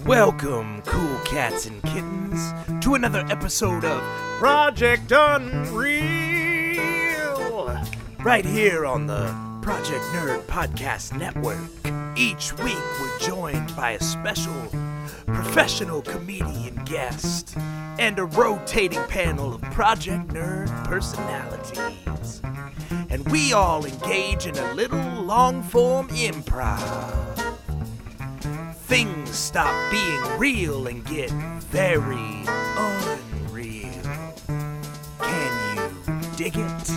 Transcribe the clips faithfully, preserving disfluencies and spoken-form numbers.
Welcome, cool cats and kittens, to another episode of Project Unreal, right here on the Project Nerd Podcast Network. Each week we're joined by a special professional comedian guest and a rotating panel of Project Nerd personalities. And we all engage in a little long-form improv. Things stop being real and get very unreal. Can you dig it?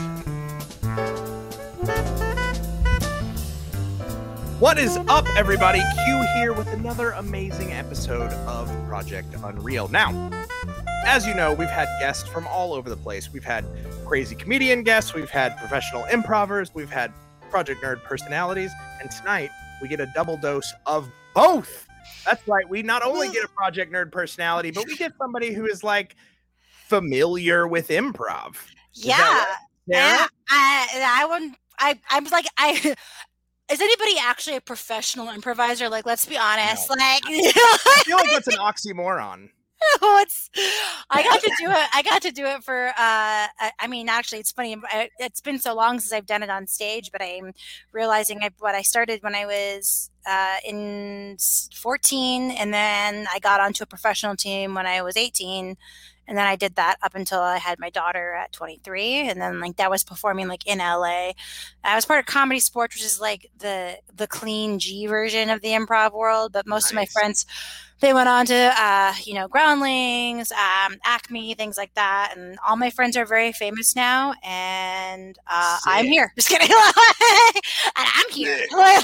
What is up, everybody? Q here with another amazing episode of Project Unreal. Now, as you know, we've had guests from all over the place. We've had crazy comedian guests, we've had professional improvers, we've had Project Nerd personalities, and tonight we get a double dose of both. That's right. We not only get a Project Nerd personality, but we get somebody who is like familiar with improv. Is yeah. Right? I, I, I wouldn't, I, I was like, I, is anybody actually a professional improviser? Like, let's be honest. No. Like, I feel like that's an oxymoron. It's, I got to do it. I got to do it for, uh, I, I mean, actually, it's funny. I, it's been so long since I've done it on stage, but I'm realizing I, what I started when I was uh, in fourteen, and then I got onto a professional team when I was eighteen. And then I did that up until I had my daughter at twenty-three. And then like that was performing like in L A. I was part of Comedy Sports, which is like the the clean G version of the improv world. But most nice. of my friends, they went on to, uh, you know, Groundlings, um, Acme, things like that. And all my friends are very famous now. And uh, I'm here. Just kidding. And I'm here.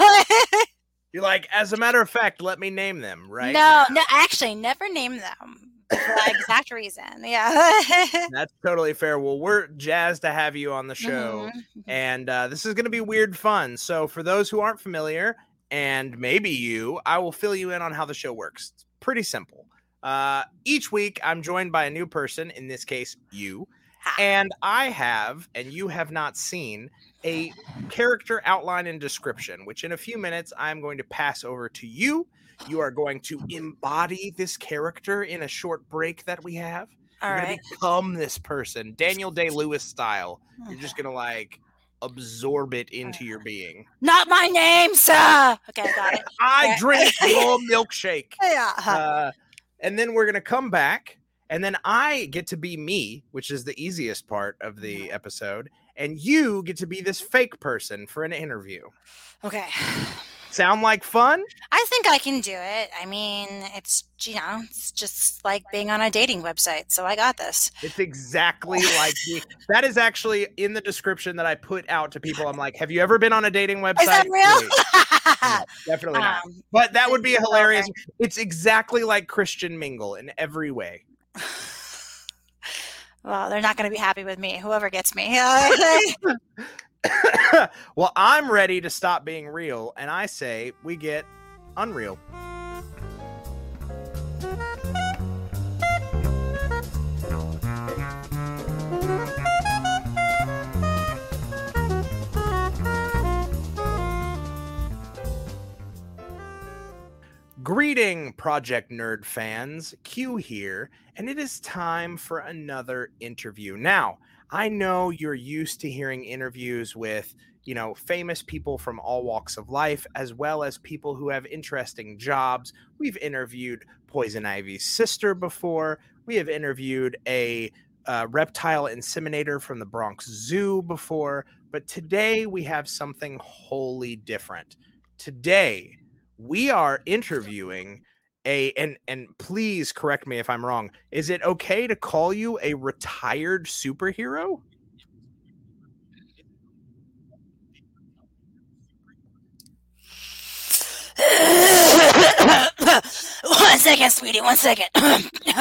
You're like, as a matter of fact, let me name them, right? No, now. no, actually, never name them. For that exact reason. Yeah. That's totally fair. Well, we're jazzed to have you on the show. Mm-hmm. And uh, this is going to be weird fun. So for those who aren't familiar, and maybe you, I will fill you in on how the show works. It's pretty simple. Uh, each week, I'm joined by a new person, in this case, you. And I have, and you have not seen, a character outline and description, which in a few minutes, I'm going to pass over to you. You are going to embody this character in a short break that we have. All You're right. going to become this person, Daniel Day-Lewis style. You're just going to like absorb it into your being. Not my name, sir. Okay, I got it. I drink your milkshake. Yeah. Uh, and then we're going to come back, and then I get to be me, which is the easiest part of the episode, and you get to be this fake person for an interview. Okay. Sound like fun? I think I can do it. I mean, it's, you know, it's just like being on a dating website. So I got this. It's exactly like me. That is actually in the description that I put out to people. I'm like, have you ever been on a dating website? Is that real? No, definitely not. Um, but that would be hilarious. Okay. It's exactly like Christian Mingle in every way. Well, they're not going to be happy with me. Whoever gets me. Well, I'm ready to stop being real, and I say we get unreal. Greeting, Project Nerd fans. Q here, and it is time for another interview. Now, I know you're used to hearing interviews with, you know, famous people from all walks of life, as well as people who have interesting jobs. We've interviewed Poison Ivy's sister before. We have interviewed a uh, reptile inseminator from the Bronx Zoo before. But today we have something wholly different. Today we are interviewing A, and and please correct me if I'm wrong. Is it okay to call you a retired superhero? One second, sweetie. One second. uh,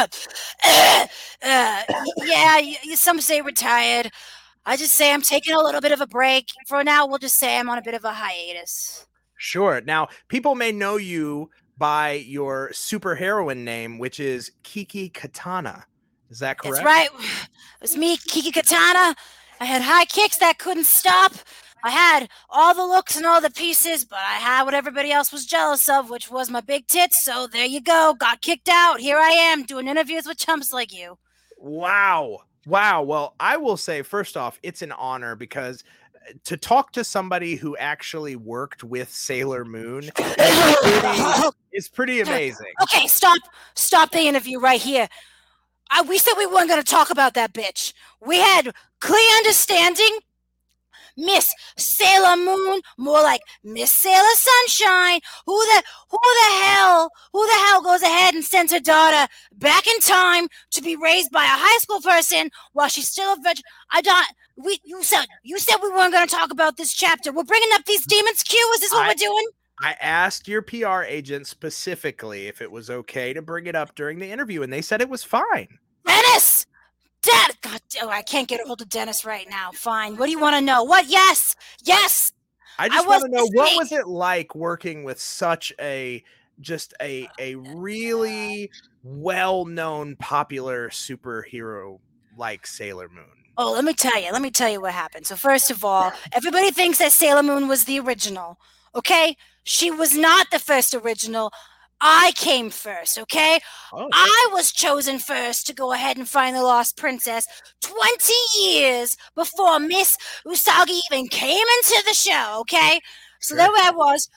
uh, yeah, you, some say retired. I just say I'm taking a little bit of a break. For now, we'll just say I'm on a bit of a hiatus. Sure. Now, people may know you by your superheroine name, which is Kiki Katana. Is that correct? That's right. It was me, Kiki Katana. I had high kicks that couldn't stop. I had all the looks and all the pieces, but I had what everybody else was jealous of, which was my big tits. So there you go. Got kicked out. Here I am doing interviews with chumps like you. Wow. Wow. Well, I will say, first off, it's an honor because to talk to somebody who actually worked with Sailor Moon is pretty, is pretty amazing. Okay, stop. Stop the interview right here. I, we said we weren't going to talk about that bitch. We had clear understanding. Miss Sailor Moon, more like Miss Sailor Sunshine. Who the who the hell who the hell goes ahead and sends her daughter back in time to be raised by a high school person while she's still a virgin? I don't. We you said you said we weren't going to talk about this chapter. We're bringing up these demons. Q, is this what I, we're doing? I asked your P R agent specifically if it was okay to bring it up during the interview, and they said it was fine. Dennis. Dad, God, oh, I can't get a hold of Dennis right now. Fine. What do you want to know? What? Yes, yes. I just I want to know listening. What was it like working with such a just a a really well-known, popular superhero like Sailor Moon? Oh, let me tell you. Let me tell you what happened. So first of all, everybody thinks that Sailor Moon was the original. Okay, she was not the first original. I came first, okay? Oh. I was chosen first to go ahead and find the lost princess twenty years before Miss Usagi even came into the show, okay? So sure. There I was,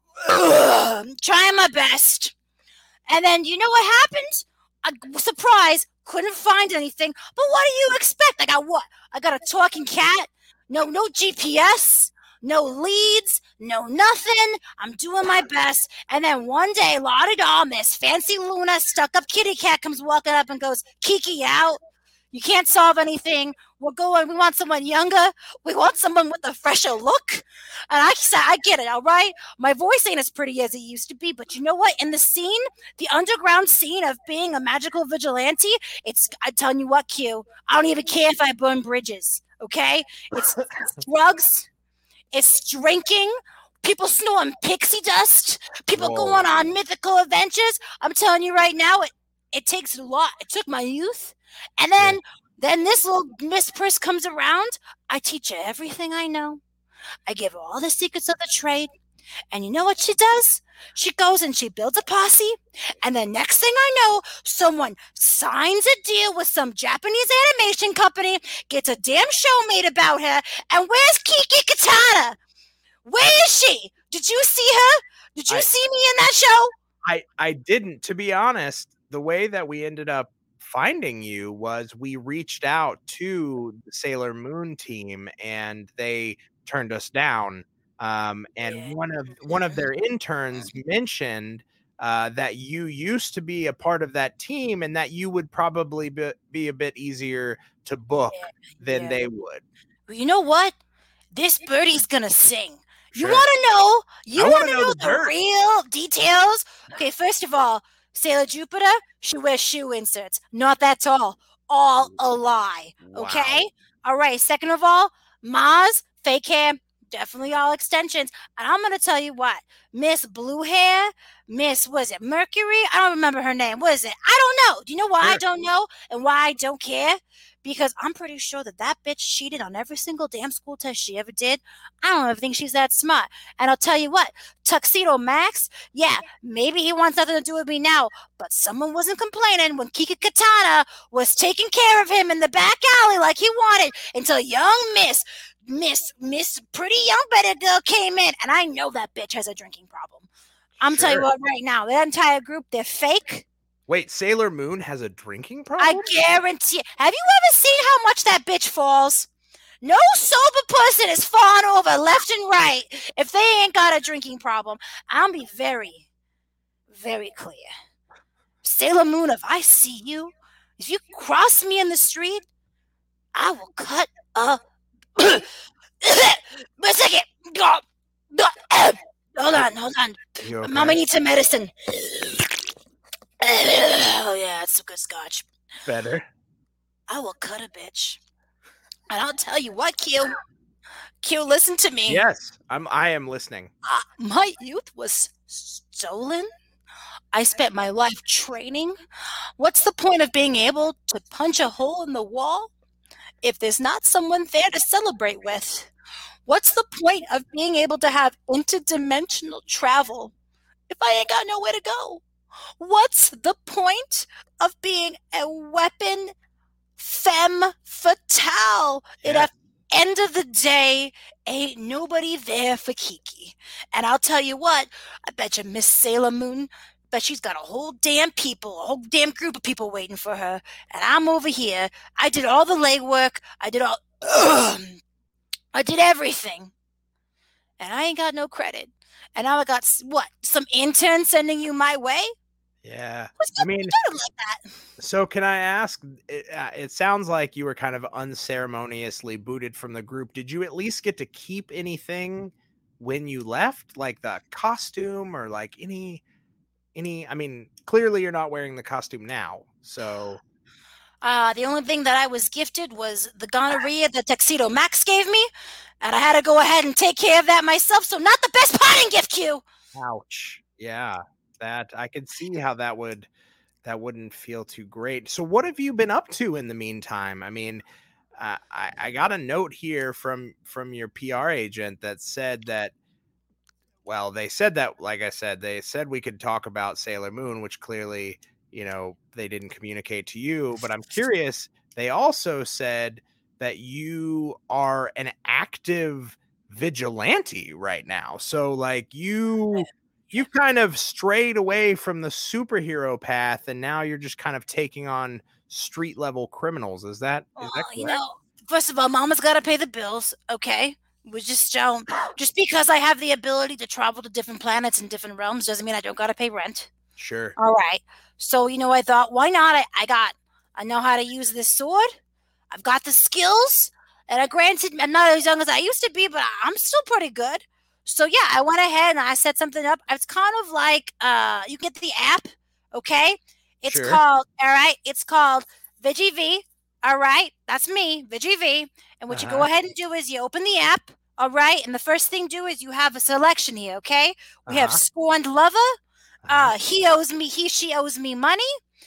ugh, trying my best. And then you know what happened? I, surprise, couldn't find anything. But what do you expect? I got what? I got a talking cat? No, no G P S? No leads, no nothing. I'm doing my best. And then one day, la-di-da, Miss Fancy Luna, stuck-up kitty cat comes walking up and goes, Kiki out. You can't solve anything. We're going, we want someone younger. We want someone with a fresher look. And I said, I get it, all right? My voice ain't as pretty as it used to be, but you know what? In the scene, the underground scene of being a magical vigilante, it's, I'm telling you what, Q, I don't even care if I burn bridges, okay? It's, it's drugs. It's drinking, people snorting pixie dust, people Whoa. going on mythical adventures. I'm telling you right now, it, it takes a lot. It took my youth. And then, yeah. then this little Miss Purse comes around. I teach her everything I know. I give her all the secrets of the trade. And you know what she does? She goes and she builds a posse. And the next thing I know, someone signs a deal with some Japanese animation company, gets a damn show made about her. And where's Kiki Katana? Where is she? Did you see her? Did you I, see me in that show? I, I didn't. To be honest, the way that we ended up finding you was we reached out to the Sailor Moon team and they turned us down. Um, and one of one of their interns mentioned uh, that you used to be a part of that team and that you would probably be, be a bit easier to book yeah, than yeah. they would. Well, you know what? This birdie's gonna sing. Sure. You want to know? You want to know, know the, the real details? Okay, first of all, Sailor Jupiter, she wears shoe inserts. Not that tall. All a lie. Okay? Wow. All right. Second of all, Maz, fake hair. Definitely all extensions. And I'm going to tell you what, Miss Blue Hair, Miss, was it Mercury? I don't remember her name. What is it? I don't know. Do you know why sure. I don't know and why I don't care? Because I'm pretty sure that that bitch cheated on every single damn school test she ever did. I don't even think she's that smart. And I'll tell you what, Tuxedo Max, yeah, maybe he wants nothing to do with me now, but someone wasn't complaining when Kiki Katana was taking care of him in the back alley like he wanted until young Miss Miss, Miss Pretty Young Better Girl came in, and I know that bitch has a drinking problem. I'm sure. telling you what right now, that entire group, they're fake. Wait, Sailor Moon has a drinking problem? I guarantee. Have you ever seen how much that bitch falls? No sober person is falling over left and right if they ain't got a drinking problem. I'll be very, very clear. Sailor Moon, if I see you, if you cross me in the street, I will cut a Wait a second. Hold on, hold on. Okay? Mama needs some medicine. Oh, yeah, it's a good scotch. Better. I will cut a bitch. And I'll tell you what, Q. Q, listen to me. Yes, I'm, I am listening. Uh, my youth was stolen. I spent my life training. What's the point of being able to punch a hole in the wall if there's not someone there to celebrate with? What's the point of being able to have interdimensional travel if I ain't got nowhere to go? What's the point of being a weapon femme fatale? It Yes. at the end of the day, ain't nobody there for Kiki. And I'll tell you what, I bet you Miss Sailor Moon, bet she's got a whole damn people, a whole damn group of people waiting for her. And I'm over here. I did all the legwork. I did all, ugh, I did everything. And I ain't got no credit. And now I got, what, some intern sending you my way? Yeah. What's I up? mean, You don't like that. so can I ask, it, uh, it sounds like you were kind of unceremoniously booted from the group. Did you at least get to keep anything when you left? Like the costume or like any, any, I mean, clearly you're not wearing the costume now. So Uh, the only thing that I was gifted was the gonorrhea that Tuxedo Max gave me, and I had to go ahead and take care of that myself, so not the best parting gift, Q! ouch. Yeah. That I could see how that would that wouldn't feel too great. So what have you been up to in the meantime? I mean, uh, I, I got a note here from from your P R agent that said that, well, they said that, like I said, they said we could talk about Sailor Moon, which clearly, you know, they didn't communicate to you. But I'm curious, they also said that you are an active vigilante right now. So like you you've kind of strayed away from the superhero path and now you're just kind of taking on street level criminals. Is that is that Well, you correct? know, first of all, mama's got to pay the bills, okay? We just don't. Just because I have the ability to travel to different planets and different realms doesn't mean I don't got to pay rent. Sure. All right. So, you know, I thought, why not? I, I got, I know how to use this sword. I've got the skills. And I granted, I'm not as young as I used to be, but I'm still pretty good. So, yeah, I went ahead and I set something up. It's kind of like, uh, you get the app, okay? It's Sure. called, all right, it's called VigiV. All right, that's me, VigiV. And what you go Uh-huh. ahead and do is you open the app, all right? And the first thing do is you have a selection here, okay? We have Uh-huh. Scorned Lover. Uh-huh. Uh, he owes me, he, she owes me money.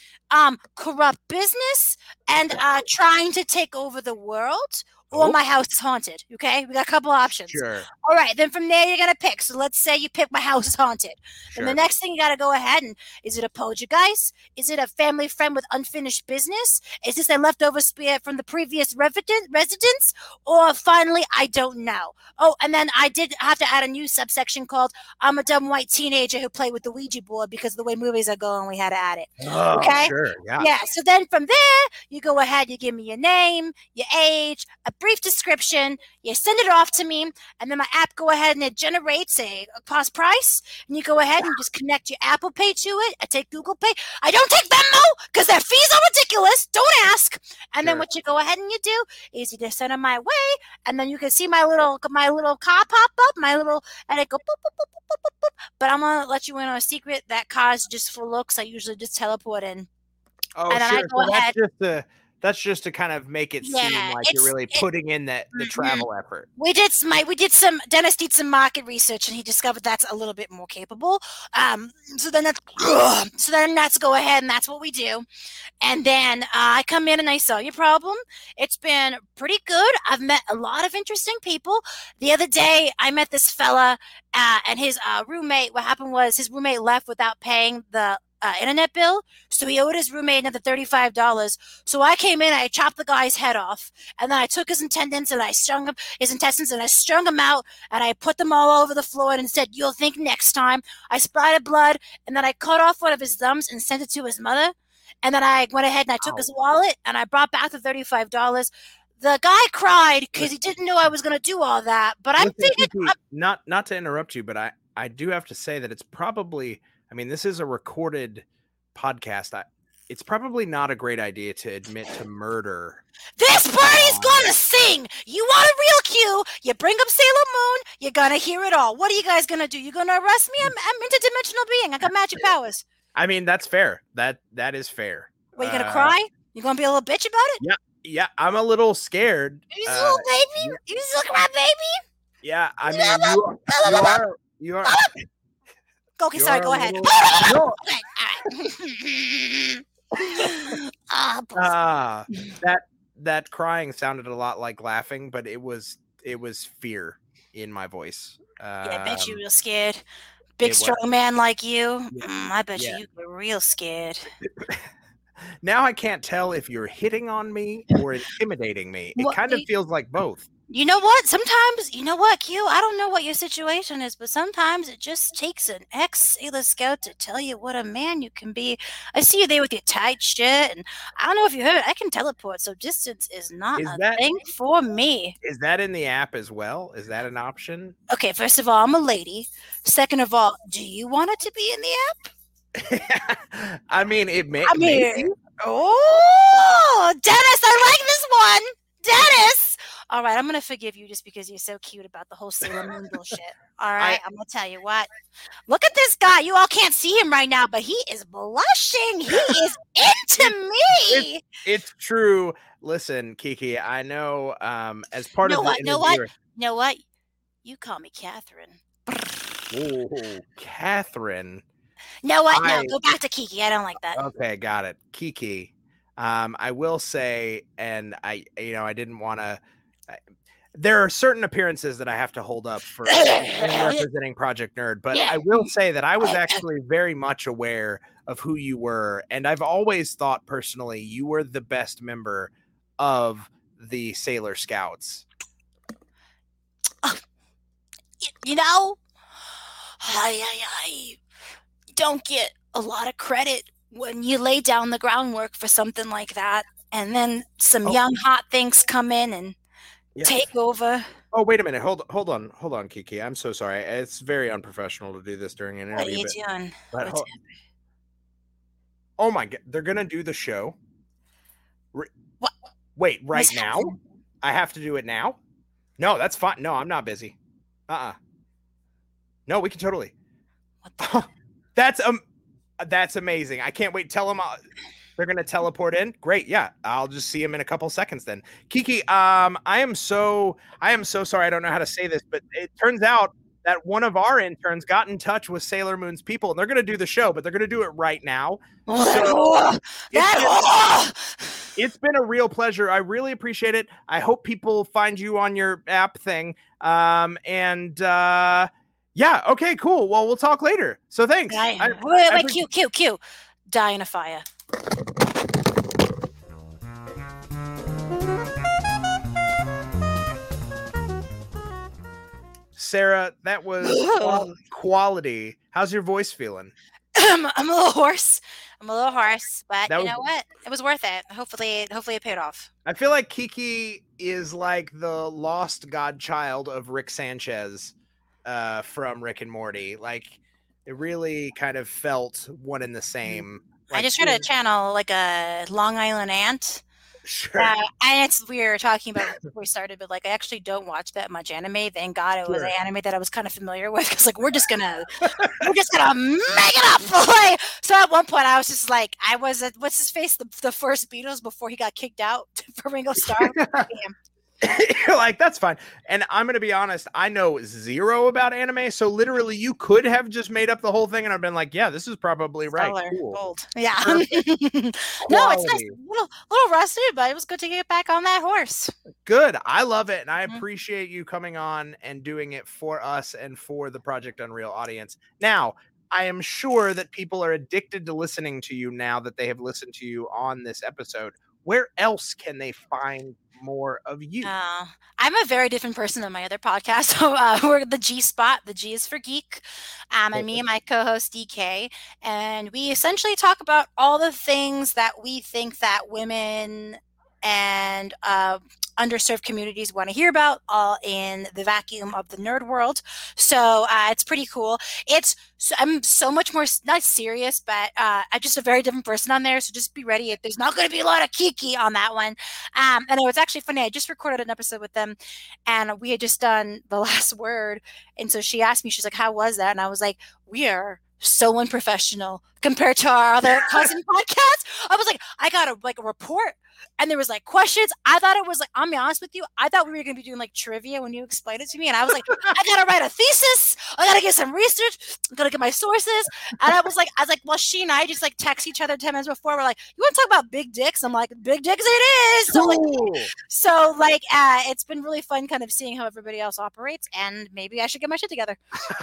Um, corrupt business and uh, trying to take over the world, or Oh, my house is haunted. Okay, we got a couple options. sure. All right, then from there you're gonna pick. So let's say you pick my house is haunted. Then the Sure. next thing you gotta go ahead and is it a poltergeist? Is it a family friend with unfinished business? Is this a leftover spirit from the previous resident residence? Or finally, I don't know. Oh, and then I did have to add a new subsection called I'm a dumb white teenager who played with the Ouija board because the way movies are going, we had to add it. Oh, Okay. sure. Yeah. Yeah. So then from there, you go ahead, you give me your name, your age, a brief description, you send it off to me, and then my app go ahead and it generates a, a cost price, and you go ahead and just connect your Apple Pay to it. I take Google Pay. I don't take Venmo because their fees are ridiculous. Don't ask. And then Sure. what you go ahead and you do is you just send them my way, and then you can see my little my little car pop up, my little, and it go boop boop boop boop boop boop. boop. But I'm gonna let you in on a secret. That car's just for looks. I usually just teleport in. Oh, And then I sure. go So ahead. that's just to that's just to kind of make it seem Yeah, like you're it's really it, putting in that the mhm. travel effort. We did some. We did some. Dennis did some market research, and he discovered that's a little bit more capable. Um, so then that's ugh, so then that's go ahead, and that's what we do. And then uh, I come in and I saw your problem. It's been pretty good. I've met a lot of interesting people. The other day, I met this fella uh, and his uh, roommate. What happened was his roommate left without paying the uh, internet bill, so he owed his roommate another thirty-five dollars. So I came in, I chopped the guy's head off, and then I took his intestines and I strung him, his intestines and I strung them out, and I put them all over the floor and said, "You'll think next time." I splattered blood, and then I cut off one of his thumbs and sent it to his mother. And then I went ahead and I took Wow. his wallet and I brought back the thirty-five dollars. The guy cried because he didn't know I was going to do all that. But I Listen, figured, Kiki, not not to interrupt you, but I I do have to say that it's probably, I mean, this is a recorded podcast. I, it's probably not a great idea to admit to murder. this birdie's Um, going to sing. You want a real cue? You bring up Sailor Moon. You're going to hear it all. What are you guys going to do? You going to arrest me? I'm, I'm interdimensional being. I got magic powers. I mean, that's fair. That that is fair. What, you going to Uh, cry? You going to be a little bitch about it? Yeah, yeah. I'm a little scared. You Uh, little baby? You little cry baby? yeah, I mean, you, you are you are. Okay, you sorry. are Go a ahead. little- no, Okay, all right. Ah, pussy. Ah, that that crying sounded a lot like laughing, but it was it was fear. in my voice. Yeah, I bet you Um, were scared. Big, it was. strong man like you. Yeah. Mm, I bet Yeah. you you were real scared. Now I can't tell if you're hitting on me or intimidating me. It What? kind of feels like both. You know what? Sometimes, you know what, Q? I don't know what your situation is, but sometimes it just takes an ex-Sailor Scout to tell you what a man you can be. I see you there with your tight shit, and I don't know if you heard, I can teleport, so distance is not Is a that thing for me. is that in the app as well? Is that an option? Okay, first of all, I'm a lady. Second of all, do you want it to be in the app? I mean, it may. I mean, maybe. oh, Dennis, I like this one. Dennis. All right, I'm going to forgive you just because you're so cute about the whole Sailor Moon bullshit. All right, I, I'm going to tell you what. Look at this guy. You all can't see him right now, but he is blushing. He is into me. It's, it's true. Listen, Kiki, I know um, as part know of the what, know what? Know what? You call me Catherine. Oh, Catherine. No, what? I, no, go back to Kiki. I don't like that. Okay, got it. Kiki. Um, I will say, and I, you know, I didn't want to. There are certain appearances that I have to hold up for representing Project Nerd, but yeah. I will say that I was actually very much aware of who you were, and I've always thought personally you were the best member of the Sailor Scouts. Uh, you know, I, I, I don't get a lot of credit when you lay down the groundwork for something like that, and then some oh. young hot things come in and yes. take over. Oh, wait a minute. Hold hold on. Hold on, Kiki. I'm so sorry. It's very unprofessional to do this during an interview. What are you but, doing? But hold, oh my God. They're going to do the show. Re- what? Wait, right What's now? Happening? I have to do it now? No, that's fine. No, I'm not busy. Uh-uh. No, we can totally. What the That's um that's amazing. I can't wait. Tell them uh, they're going to teleport in. Great. Yeah. I'll just see him in a couple seconds then. Kiki, um, I am so, I am so sorry. I don't know how to say this, but it turns out that one of our interns got in touch with Sailor Moon's people, and they're going to do the show, but they're going to do it right now. So it's, it's been a real pleasure. I really appreciate it. I hope people find you on your app thing. Um, and, uh, yeah. Okay, cool. Well, we'll talk later. So thanks. I, I, wait, wait, I wait, Q, Q, Q. Die in a fire. Sarah, that was quality. How's your voice feeling? I'm, I'm a little hoarse. I'm a little hoarse, but that you was, know what? It was worth it. Hopefully, hopefully it paid off. I feel like Kiki is like the lost godchild of Rick Sanchez uh, from Rick and Morty. Like, it really kind of felt one and the same. Like, I just heard a channel like a Long Island Ant. Sure. Uh, and it's we were talking about it before we started, but like I actually don't watch that much anime. Thank God it sure. was an anime that I was kind of familiar with because like we're just gonna we're just gonna make it up. Like, so at one point I was just like I was at what's his face the, the first Beatles before he got kicked out for Ringo Starr. You're like, that's fine. And I'm going to be honest, I know zero about anime. So literally you could have just made up the whole thing. And I've been like, yeah, this is probably right. Color, cool. Gold. Yeah. No, it's nice. A little, little rusty, but it was good to get back on that horse. Good. I love it. And I mm-hmm. appreciate you coming on and doing it for us and for the Project Unreal audience. Now, I am sure that people are addicted to listening to you now that they have listened to you on this episode. Where else can they find more of you? Uh, I'm a very different person than my other podcast. So uh, we're the G Spot. The G is for geek. Um, and me and my co-host D K, and we essentially talk about all the things that we think that women and uh, underserved communities want to hear about, all in the vacuum of the nerd world. So uh, it's pretty cool. It's so, I'm so much more not serious, but uh, I'm just a very different person on there. So just be ready if there's not going to be a lot of Kiki on that one. Um, and it was actually funny. I just recorded an episode with them, and we had just done the last word. And so she asked me, she's like, "How was that?" And I was like, "We are so unprofessional compared to our other cousin podcast." I was like, I got a like a report and there was like questions. I thought it was like, I'll be honest with you, I thought we were going to be doing like trivia when you explained it to me. And I was like, I got to write a thesis. I got to get some research. I got to get my sources. And I was like, I was like, well, she and I just like text each other ten minutes before. We're like, you want to talk about big dicks? I'm like, big dicks it is. So like, so like, uh, it's been really fun kind of seeing how everybody else operates, and maybe I should get my shit together.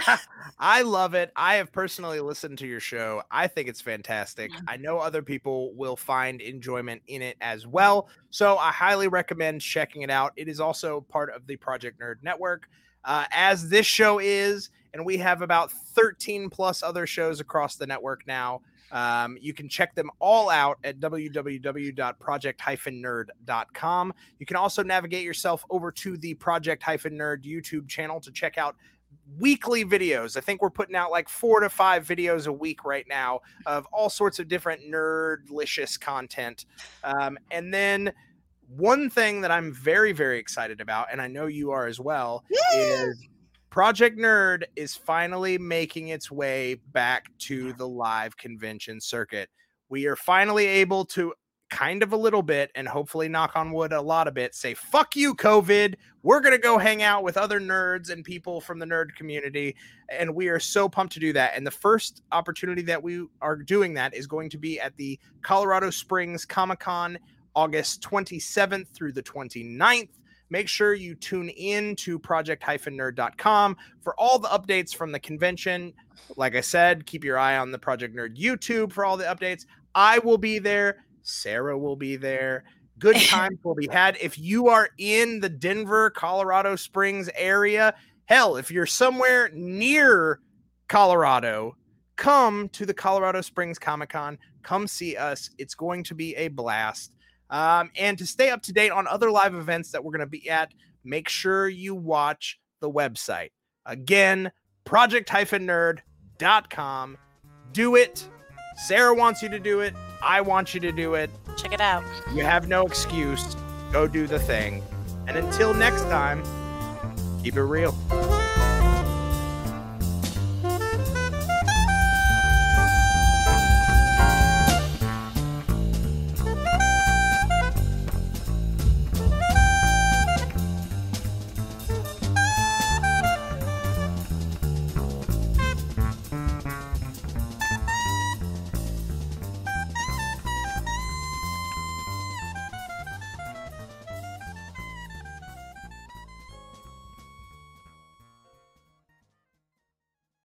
I love it. I have personally listened to your show. I think it's fantastic. Yeah. I know other people will find enjoyment in it as well. So I highly recommend checking it out. It is also part of the Project Nerd Network, uh, as this show is, and we have about thirteen plus other shows across the network now. Um, you can check them all out at w w w dot project dash nerd dot com. You can also navigate yourself over to the Project Nerd YouTube channel to check out weekly videos. I think we're putting out like four to five videos a week right now of all sorts of different nerdlicious content. Um, and then one thing that I'm very, very excited about, and I know you are as well, yeah. is Project Nerd is finally making its way back to the live convention circuit. We are finally able to kind of a little bit, and hopefully knock on wood a lot of it, say, fuck you, COVID. We're going to go hang out with other nerds and people from the nerd community. And we are so pumped to do that. And the first opportunity that we are doing that is going to be at the Colorado Springs Comic-Con, August twenty-seventh through the twenty-ninth. Make sure you tune in to project dash nerd dot com for all the updates from the convention. Like I said, keep your eye on the Project Nerd YouTube for all the updates. I will be there. Sarah will be there. Good times will be had. If you are in the Denver, Colorado Springs area, hell, if you're somewhere near Colorado, come to the Colorado Springs Comic-Con. Come see us. It's going to be a blast. Um, and to stay up to date on other live events that we're going to be at, make sure you watch the website. Again, project dash nerd dot com. Do it. Sarah wants you to do it. I want you to do it. Check it out. You have no excuse. Go do the thing. And until next time, keep it real.